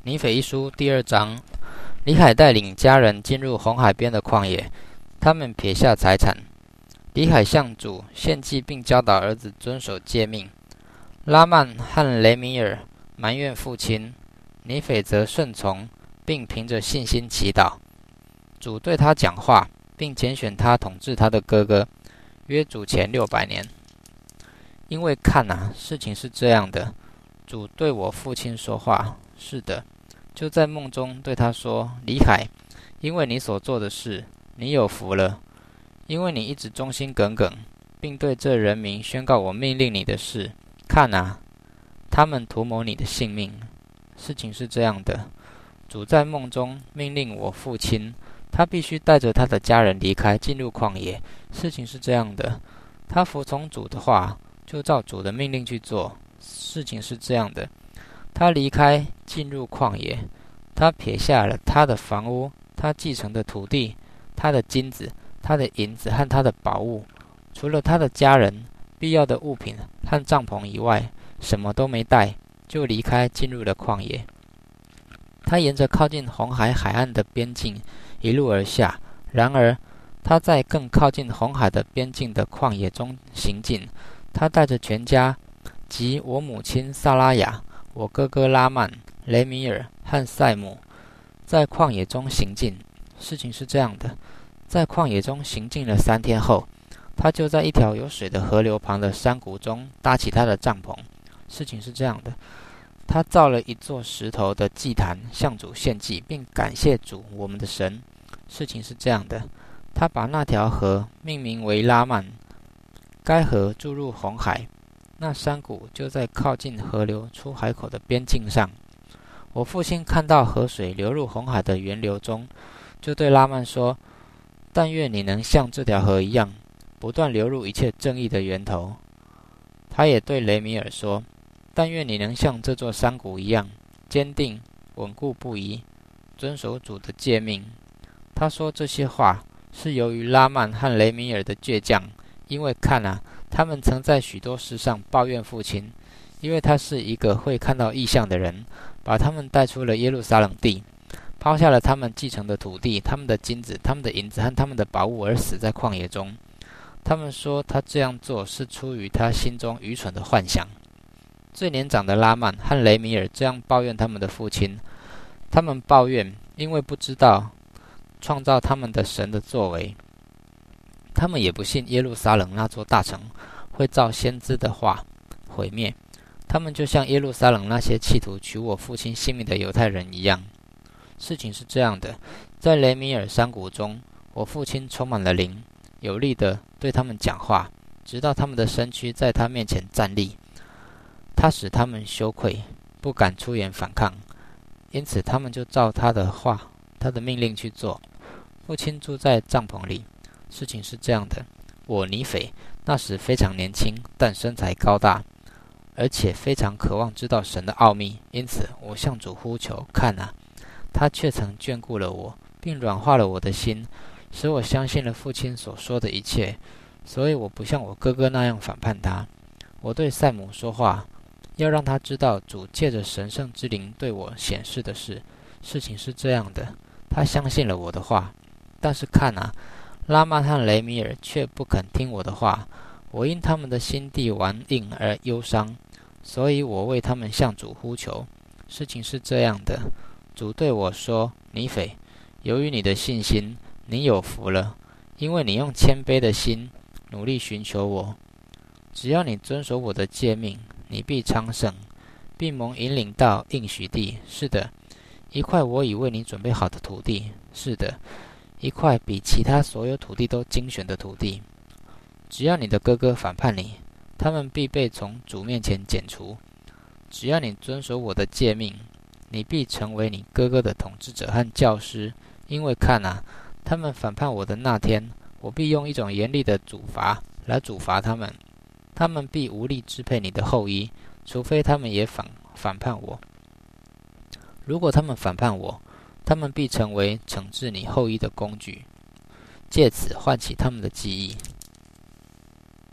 尼腓一书第2章，李海带领家人进入红海边的旷野，他们撇下财产。李海向主献祭，并教导儿子遵守诫命。拉曼和雷米尔埋怨父亲，尼腓则顺从，并凭着信心祈祷。主对他讲话，并拣选他统治他的哥哥，约主前600年。因为看啊，事情是这样的，主对我父亲说话，是的，就在梦中对他说：李海，因为你所做的事，你有福了，因为你一直忠心耿耿，并对这人民宣告我命令你的事。看啊，他们图谋你的性命。事情是这样的，主在梦中命令我父亲，他必须带着他的家人离开，进入旷野。事情是这样的，他服从主的话，就照主的命令去做。事情是这样的，他离开，进入旷野，他撇下了他的房屋，他继承的土地，他的金子，他的银子和他的宝物，除了他的家人、必要的物品和帐篷以外，什么都没带，就离开，进入了旷野。他沿着靠近红海海岸的边境一路而下，然而他在更靠近红海的边境的旷野中行进。他带着全家及我母亲萨拉雅、我哥哥拉曼、雷米尔和塞姆，在旷野中行进。事情是这样的，在旷野中行进了3天后，他就在一条有水的河流旁的山谷中搭起他的帐篷。事情是这样的，他造了一座石头的祭坛，向主献祭，并感谢主我们的神。事情是这样的，他把那条河命名为拉曼，该河注入红海，那山谷就在靠近河流出海口的边境上。我父亲看到河水流入红海的源流中，就对拉曼说：但愿你能像这条河一样，不断流入一切正义的源头。他也对雷米尔说：但愿你能像这座山谷一样，坚定稳固不移，遵守主的诫命。他说这些话是由于拉曼和雷米尔的倔强，因为看啊，他们曾在许多事上抱怨父亲，因为他是一个会看到异象的人，把他们带出了耶路撒冷地，抛下了他们继承的土地、他们的金子、他们的银子和他们的宝物，而死在旷野中。他们说他这样做是出于他心中愚蠢的幻想。最年长的拉曼和雷米尔这样抱怨他们的父亲，他们抱怨因为不知道创造他们的神的作为，他们也不信耶路撒冷那座大城会照先知的话毁灭。他们就像耶路撒冷那些企图取我父亲性命的犹太人一样。事情是这样的，在雷米尔山谷中，我父亲充满了灵，有力地对他们讲话，直到他们的身躯在他面前站立。他使他们羞愧，不敢出言反抗，因此他们就照他的话、他的命令去做。父亲住在帐篷里。事情是这样的，我尼腓那时非常年轻，但身材高大，而且非常渴望知道神的奥秘，因此我向主呼求。看啊，他却曾眷顾了我，并软化了我的心，使我相信了父亲所说的一切，所以我不像我哥哥那样反叛他。我对塞姆说话，要让他知道主借着神圣之灵对我显示的事。事情是这样的，他相信了我的话，但是看啊，拉曼和雷米尔却不肯听我的话，我因他们的心地顽硬而忧伤，所以我为他们向主呼求。事情是这样的，主对我说：尼腓，由于你的信心，你有福了，因为你用谦卑的心努力寻求我。只要你遵守我的诫命，你必昌盛，并蒙引领到应许地。是的，一块我已为你准备好的土地。是的，一块比其他所有土地都精选的土地。只要你的哥哥反叛你，他们必被从主面前剪除。只要你遵守我的诫命，你必成为你哥哥的统治者和教师。因为看啊，他们反叛我的那天，我必用一种严厉的处罚来处罚他们。他们必无力支配你的后裔，除非他们也反叛我。如果他们反叛我，他们必成为惩治你后裔的工具，借此唤起他们的记忆。